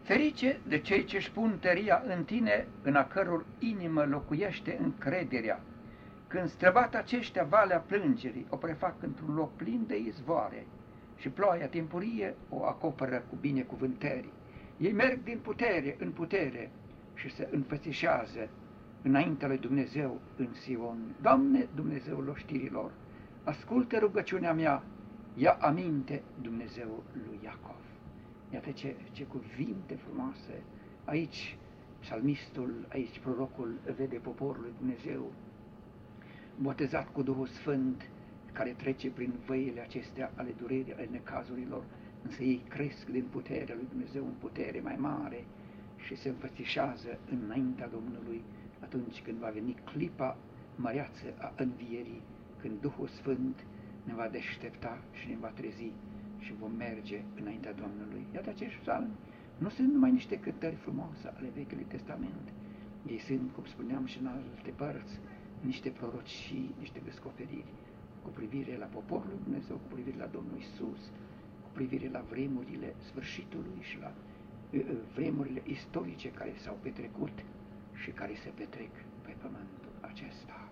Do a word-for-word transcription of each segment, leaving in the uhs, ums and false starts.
Ferice de cei ce-și pun tăria în tine, în a căror inimă locuiește încrederea. Când străbat aceștia valea plângerii, o prefac într-un loc plin de izvoare și ploaia timpurie o acoperă cu binecuvântări. Ei merg din putere în putere și se înfățișează înaintea lui Dumnezeu în Sion. Doamne, Dumnezeul oștirilor, ascultă rugăciunea mea, ia aminte, Dumnezeul lui Iacov. Iată ce, ce cuvinte frumoase. Aici psalmistul, aici prorocul vede poporul lui Dumnezeu botezat cu Duhul Sfânt, care trece prin văile acestea ale durerii, ale necazurilor, însă ei cresc din puterea lui Dumnezeu în putere mai mare și se înfățișează înaintea Domnului atunci când va veni clipa măreață a învierii, când Duhul Sfânt ne va deștepta și ne va trezi și vom merge înaintea Domnului. Iată, acești psalmi nu sunt numai niște cântări frumoase ale Vechiului Testament. Ei sunt, cum spuneam și în alte părți, niște prorocii, niște descoperiri cu privire la poporul lui Dumnezeu, cu privire la Domnul Isus, cu privire la vremurile sfârșitului și la uh, vremurile istorice care s-au petrecut și care se petrec pe pământul acesta.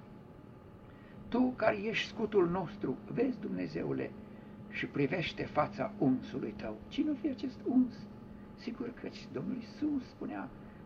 Tu care ești scutul nostru, vezi, Dumnezeule, și privește fața unsului tău. Cine o fi acest uns? Sigur că Domnul Iisus spunea,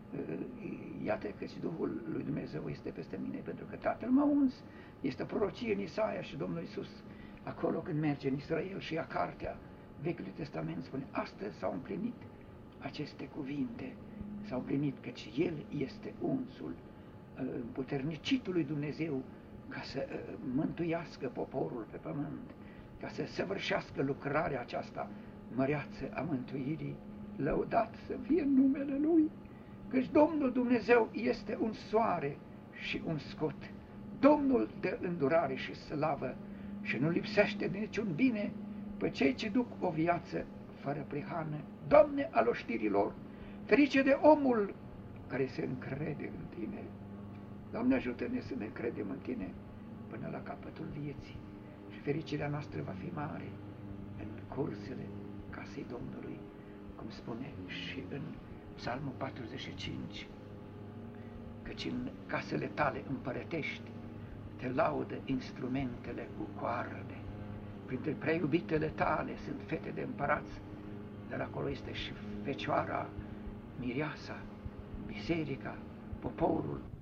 iată că Duhul lui Dumnezeu este peste mine, pentru că Tatăl m-a uns. Este o prorocie în Isaia și Domnul Iisus, acolo când merge în Israel și ia cartea Vechiului Testament, spune, astăzi s-au împlinit aceste cuvinte, s-au împlinit căci El este unsul împuternicit lui Dumnezeu ca să mântuiască poporul pe pământ, ca să săvârșească lucrarea aceasta măreață a mântuirii. Lăudat să fie numele Lui, căci Domnul Dumnezeu este un soare și un scot, Domnul de îndurare și slavă și nu lipsește de niciun bine pe cei ce duc o viață fără prihană. Doamne al oștirilor, ferice de omul care se încrede în Tine. Doamne, ajută-ne să ne încredem în Tine până la capătul vieții și fericirea noastră va fi mare în cursele casei Domnului, cum spune și în Psalmul patruzeci și cinci, căci în casele tale împărătești te laudă instrumentele cu coarne. Printre preiubitele tale sunt fete de împărați, dar acolo este și Fecioara, Mireasa, biserica, poporul